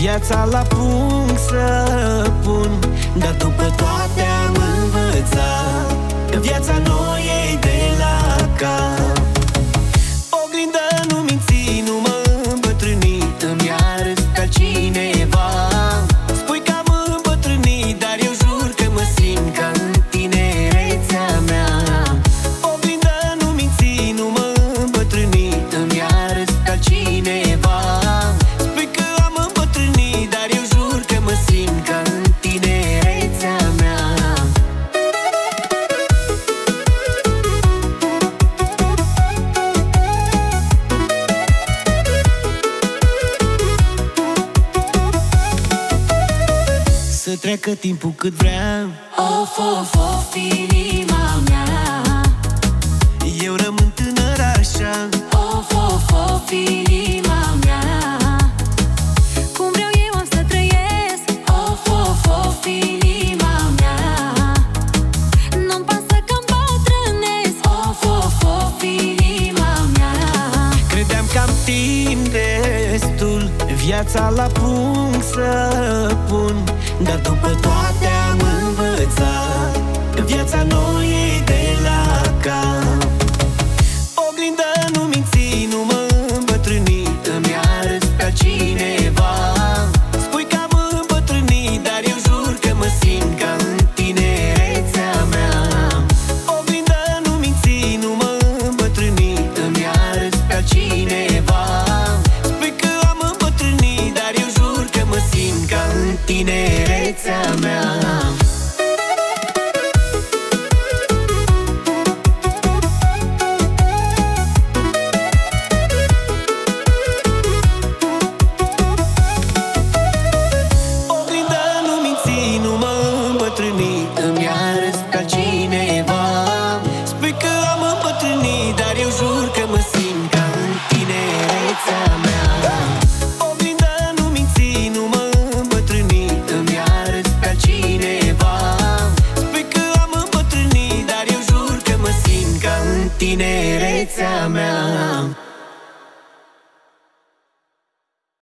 viața la punct să pun, dar după toate am învățat că viața nu e de la cap. Oglindă nu minți, nu mă îmbătrâni, îmi arăți ca cineva. Spui că am îmbătrânit, dar eu jur că mă simt ca în tinerețea mea. Oglindă nu minți, nu mă îmbătrâni, îmi arăți ca cineva. Spui că am îmbătrânit, dar eu jur că mă simt ca în tinerețea mea. Să treacă timpul cât vreau, Of, of, of, inima mea. eu rămân tânăr așa. Of, of, of, inima mea. Cum vreau eu am să trăiesc. Of, of, of, inima mea. Nu-mi pasă că-mi bătrânesc. Of, of, of, inima mea. Credeam că am timp destul, viața la punct să pun, dar după toate am învățat că viața nu e de la cap. Oglindă nu minți, nu mă îmbătrâni, îmi arăți ca cineva. Spui că am îmbătrânit, dar eu jur că mă simt ca în tinerețea mea. Oglindă nu minți, nu mă îmbătrâni, îmi arăți ca cineva. Spui că am îmbătrânit, dar eu jur că mă simt ca în tinerețea mea. Oglindă nu minți, nu mă îmbătrâni, îmi arăți ca cineva. Spui că am îmbătrânit, dar eu jur că mă simt ca în tinerețea mea. Oglindă nu minți, nu mă îmbătrâni, îmi arăți ca cineva. Spui că am îmbătrânit, dar eu jur că mă simt ca în tinerețea mea.